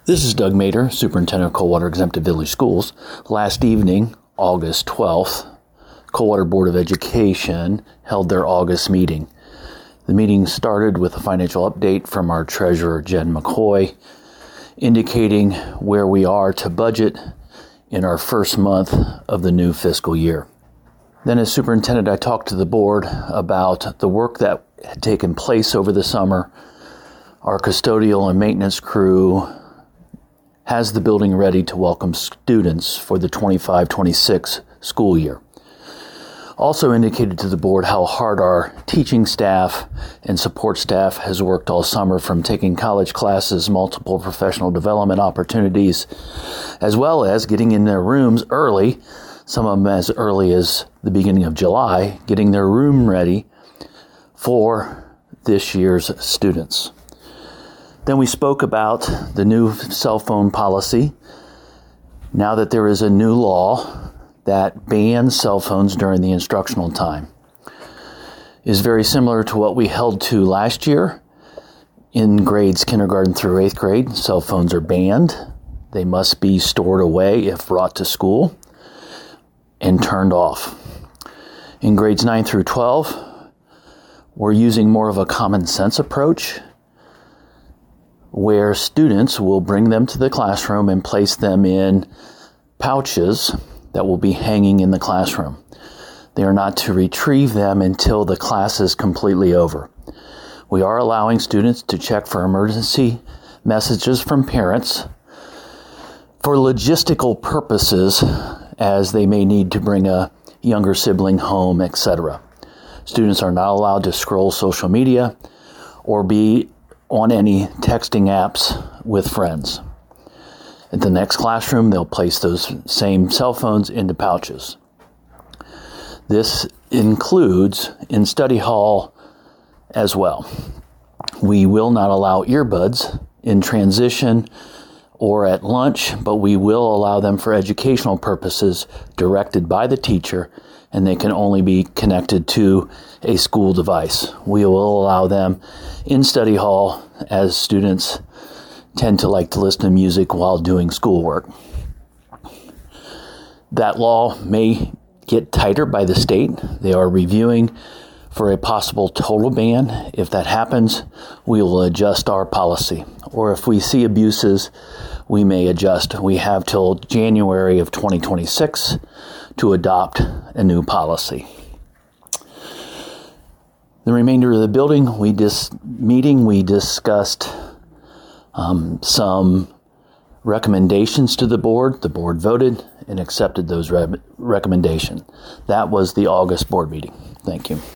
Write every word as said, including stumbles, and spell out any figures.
This is Doug Mader, Superintendent of Coldwater Exempted Village Schools. Last evening, August twelfth, Coldwater Board of Education held their August meeting. The meeting started with a financial update from our treasurer, Jen McCoy, indicating where we are to budget in our first month of the new fiscal year. Then as superintendent, I talked to the board about the work that had taken place over the summer. Our custodial and maintenance crew has the building ready to welcome students for the twenty-five twenty-six school year. Also indicated to the board how hard our teaching staff and support staff has worked all summer, from taking college classes, multiple professional development opportunities, as well as getting in their rooms early, some of them as early as the beginning of July, getting their room ready for this year's students. Then we spoke about the new cell phone policy. Now that there is a new law that bans cell phones during the instructional time, is very similar to what we held to last year. In grades kindergarten through eighth grade, cell phones are banned. They must be stored away if brought to school and turned off. In grades nine through twelve, we're using more of a common sense approach, where students will bring them to the classroom and place them in pouches that will be hanging in the classroom. They are not to retrieve them until the class is completely over. We are allowing students to check for emergency messages from parents for logistical purposes, as they may need to bring a younger sibling home, et cetera. Students are not allowed to scroll social media or be on any texting apps with friends. At the next classroom, they'll place those same cell phones into pouches. This includes in study hall as well. We will not allow earbuds in transition or at lunch, but we will allow them for educational purposes directed by the teacher, and they can only be connected to a school device. We will allow them in study hall, as students tend to like to listen to music while doing schoolwork. That law may get tighter by the state. They are reviewing for a possible total ban. If that happens, we will adjust our policy. Or if we see abuses, we may adjust. We have till January of twenty twenty-six to adopt a new policy. The remainder of the building, we dis- meeting, we discussed um, some recommendations to the board. The board voted and accepted those re- recommendations. That was the August board meeting. Thank you.